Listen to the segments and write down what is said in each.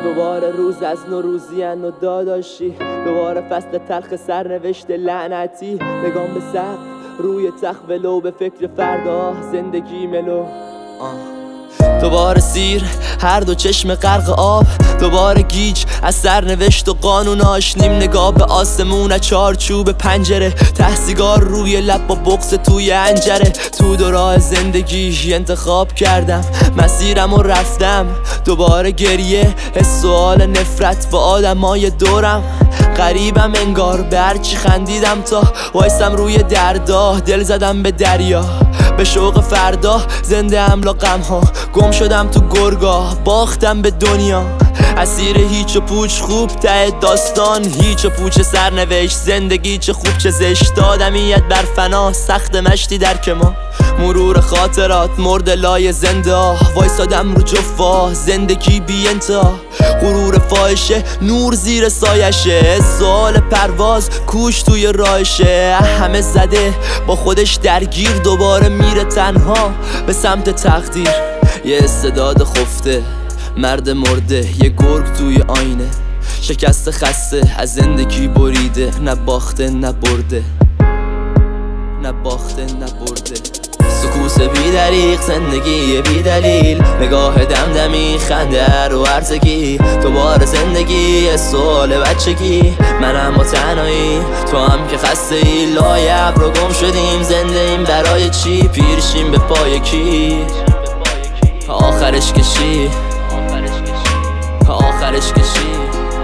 دوباره روز از نوروزیان و داداشی، دوباره فصل تلخ سرنوشت لعنتی. نگام به سقف روی تخت ولو، به فکر فردا زندگی ملو. دوباره سیر هر دو چشم غرق آب، دوباره گیج از سرنوشت و قانون آشنیم. نگاه به آسمون از چارچوب پنجره، ته سیگار روی لب با بغض توی انجره. تو دو راه زندگی انتخاب کردم، مسیرم و رفتم. دوباره گریه، سوال نفرت با آدمای دورم. غریبم انگار به هرچی خندیدم تا وایستم روی دردا. دل زدم به دریا به شوق فردا، زنده ام لا غم ها. گم شدم تو گرگاه، باختم به دنیا. اسیر هیچ و پوچ، خوب ته داستان هیچ و پوچ سرنوشت. زندگی چه خوب چه زشت، آدمیت بر فنا، سخت مشتی در کما. مرور خاطرات مرد لای زنده، وایسادم رو جفا. زندگی بی انتها، غرور فاحشه، نور زیر سایشه. سوال پرواز کوش توی راهشه، همه زده با خودش درگیر. دوباره میره تنها به سمت تقدیر. یه استعداد خفته، مرد مرده، یه گرگ توی آینه. شکست خسته از زندگی بریده، نه باخته نه برده، نه باخته نه برده. سکوت بی دریغ، زندگی بی دلیل، نگاه دمدمی، خنده رو هرزگی. دوباره زندگی سوال بچگی، منم با تنهایی، تو هم که خسته ای. لای ابر رو گم شدیم، زنده ایم برای چی؟ پیرشیم به پای کی؟ آخرش کشی، آخرش کشی.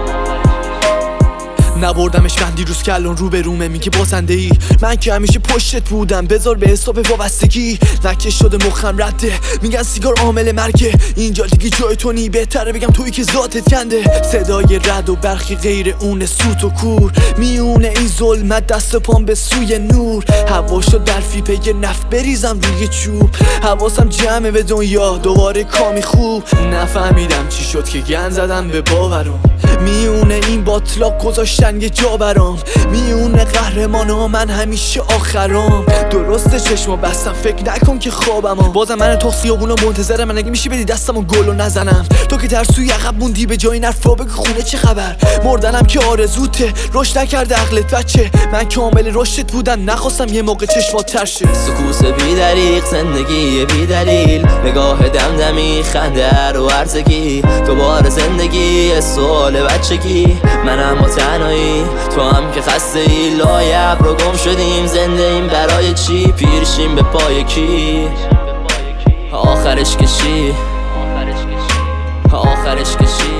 نبردمش من دیروز که الان رو به رومه. میگه بازنده ای، من که همیشه پشتت بودم، بذار به حساب وابستگی. نکش شده مخم رده، میگن سیگار عامل مرگه. اینجا دیگه جای تو نی، بهتره بگم تویی که ذاتت کنده. صدای رد و برخی غیر اون سوت و کور، میونه این ظلمت دست پام به سوی نور. هوا شد برفی پی نفت بریزم روی چوب، حواسم جمعه به دنیا، دوباره کامی خوب. نفهمیدم چی شد که گند زدم به باورم، میونه این باطلاق گذاشتن یه جا برام. میونه قهرمانا، من همیشه آخرام. درسته چشمو بستم، فکر نکن که خوابم. بازم من تو خیابونا منتظر من، اگه میشه بدی دستمو گلو نزنم. تو که ترسوی عقب موندی، به جای نرفا بگو خونه چه خبر. مردنم که آرزوته، رشد نکرده عقلت بچه. من کامل رشدت بودم، نخواستم یه موقع چشمات تر شه. سکوت بی دریغ، زندگی بی دلیل، نگاه دمدمی، خنده رو هرزگی. دوباره زندگی سوال بچگی، منم با تنهایی، تو هم که خسته ای. لای ابر رو گم شدیم، زنده ایم برای چی؟ پیرشیم به پای کی؟ آخرش کشی، آخرش کشی.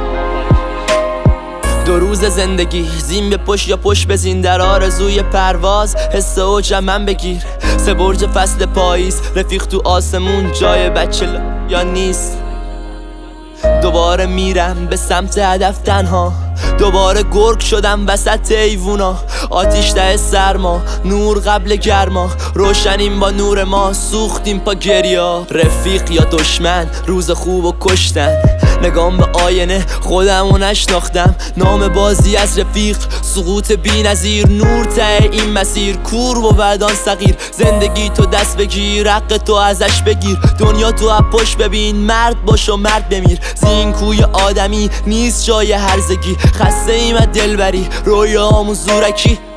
دو روز زندگی، زین به پشت یا پشت بزین. در آرزوی پرواز، حس اوجم من بگیر. سه برج فصل پاییز، رفیق تو آسمون، جای بچه یا نیست. دوباره میرم به سمت هدف تنها، دوباره گرگ شدم وسط ایوونا. آتیش ته سرما، نور قبل گرما، روشنیم با نور ما، سوختیم پا گریا. رفیق یا دشمن، روز خوب و کشتن. نگام به آینه، خودمو نشناختم. نام بازی از رفیق، سقوط بی نظیر. نور ته این مسیر، کور و بعدان صغیر. زندگی تو دست بگیر، حق تو ازش بگیر. دنیا تو از پشت ببین، مرد باش و مرد بمیر. زین کوی آدمی نیست جای هرزگی. خسته ایم از دلبری، رویامون زورکی.